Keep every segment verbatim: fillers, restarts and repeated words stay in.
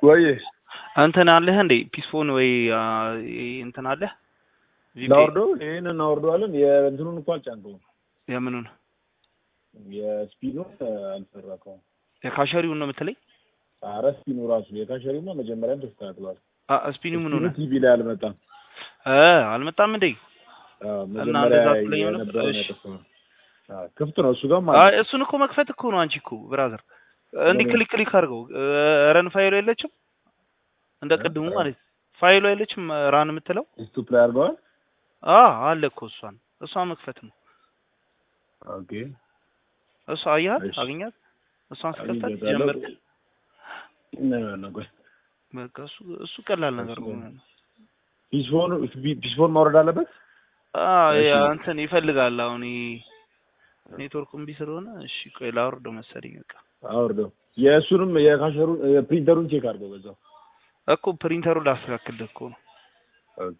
ወይ እንትን አለህ እንዴ ፒስፎን ወይ እንትን አለህ ናውርዶ ይሄን እናወርደዋለን የእንትኑን እንኳን አልጫንከውም የምኑን የስፒኑን አልሰራከውም የካሸሪውን ነው የምትለኝ ኧረ ስፒኑ ራሱ የካሸሪውማ መጀመሪያም ተስተካክሏል አ ስፒኑ ምን ሆነ ቲቪ ላይ አልመጣም እ አልመጣም እንዴ አዎ መጀመሪያ የነበረው ነው አዎ ክፍት ነው እሱ ጋር ማለት አይ እሱን እኮ መክፈት እኮ ነው አንቺ እኮ ብራዘር እንዴ ክሊክ ክሊክ አድርገው ረን ፋይሉ የለችም እንደ ቅድሙ ማለት ፋይሉ የለችም ራን የምትለው ስቶፕ ላይ አድርገዋል አዎ አለ እኮ እሷን እሷ መክፈት ነው ኦኬ እሷ አያት አገኛት እሷን ስከፍታት ጀመርክ ነው ነው በቃ እሱ እሱ ቀላል ነገር ነው ፒስፎን ፒስፎን ማውረድ አለበት አዎ ያ እንትን ይፈልጋል አሁን ኔትወርኩም ቢስለሆነ እሺ ቆይ ላውርደው መሰለኝ በቃ አውርደው የእሱንም የካሸሩን የፕሪንተሩን ቼክ አድርገው በዛው እኮ ፕሪንተሩን ላስተካክል እኮ ነው ኦኬ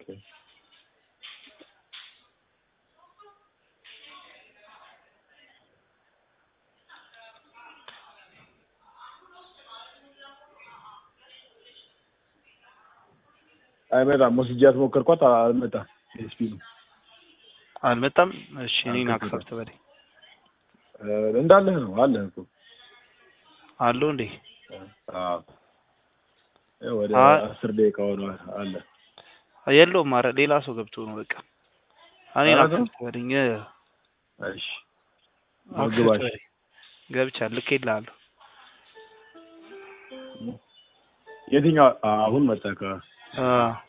አይመጣም ወስጃት ሞከርኳት አልመጣም ኤስፒ ነው አልመጣም እሺ እኔን አክሰፕት በለኝ እንዳለህ ነው አለህ እኮ አለው እንዴ አዎ ወደ አስር ደቂቃ ሆኗል አለ የለውም ማረ ሌላ ሰው ገብቶ ነው በቃ እኔን አክሰፕት በለኝ እሺ አግባሽ ገብቻለሁ ልኬልሃለሁ የትኛው አሁን መጣካ አ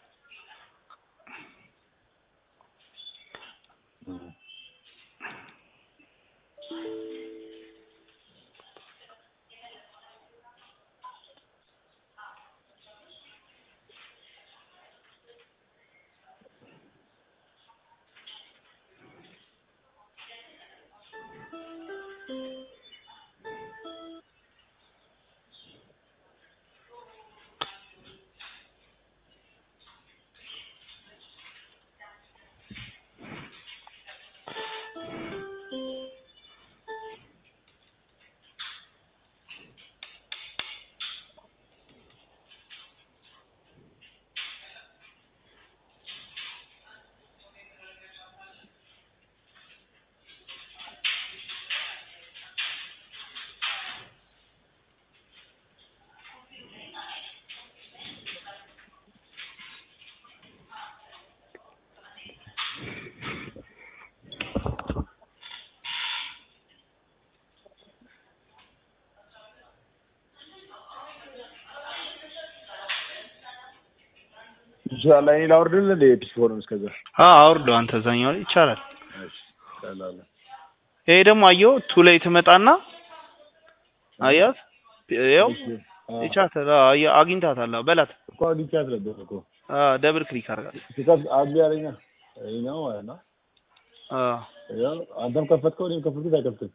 ይችላል እኔ ላውርድልህ እንደ ፒስፎን እስከዛ አዎ አውርዶ አንተ ዛኛው ላይ ይቻላል እሺ ሰላም ይሄ ደግሞ አየው ቱ ላይ ትመጣና አያት ያው ይቻታል አግኝታታል በላት እኮ አግኝቻት ነበር እኮ አ ደብል ክሊክ አድርጋ ትከፍ አግቢ ያለኛ እኔ ነው እና አ ያው አንተም ከፈትከው እኔም ከፈትኩት አይከፍትም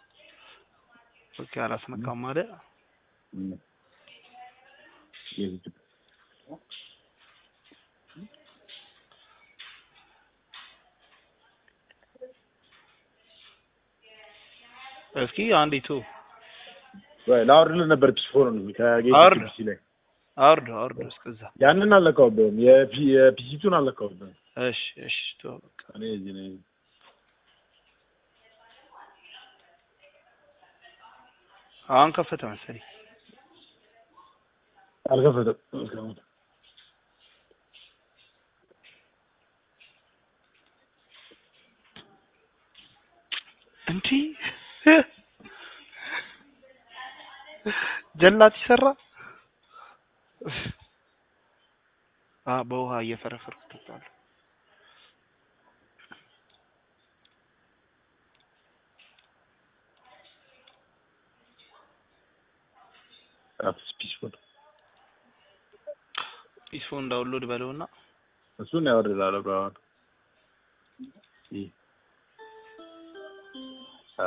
ኦኬ አላስነካም ማለት እስኪ አንዴ ቱ ወይ ላውርድልህ ነበር ፒስፎን ከጌት ፒሲ ላይ አውርዶ አውርዶ እስከዛ ያንን አለካውብም የፒ የፒሲቱን አለካውብም እሺ እሺ ቶ በቃ እኔ እዚህ ነኝ አሁን ከፈተ መሰለኝ አልከፈተም እንዴ ጀላት ይሰራ አ በውሃ እየፈረፈርኩ ተጣለ አፕስ ፒስፎን ፒስፎን ዳውንሎድ በለውና እሱን ያወርዳል አሁን ይ አ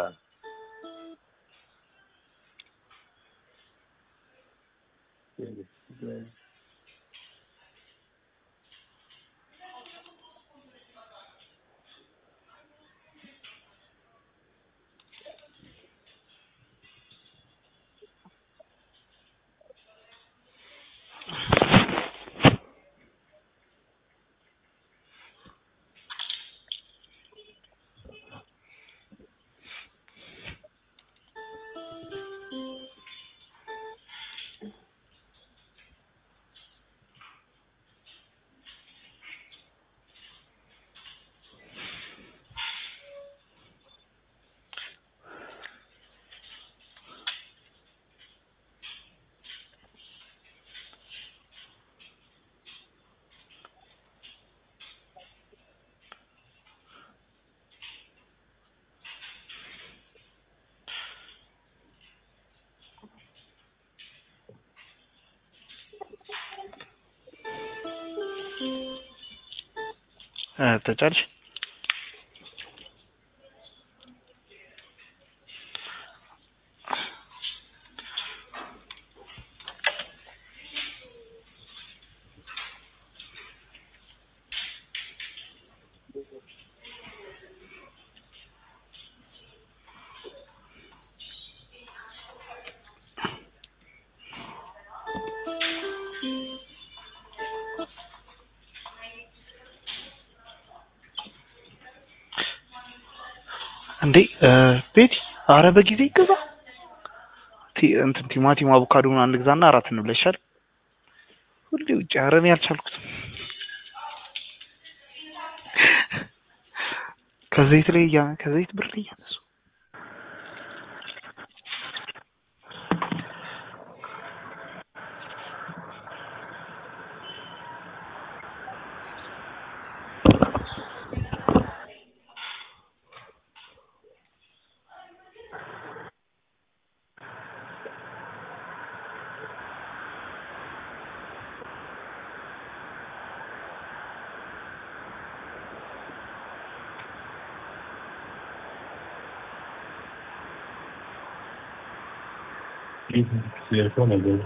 እ ተጫልሽ እንዴ ቤቲ አረ በጊዜ ይገዛ ቲ እንትን ቲማቲም አቮካዶን አንድ ግዛና አራት እንብለሻል ሁሌ ውጭ አረን ያልቻልኩት ከዘይት ላይ ያ ከዘይት ብር ላይ ያነሱ Telefon alıyor.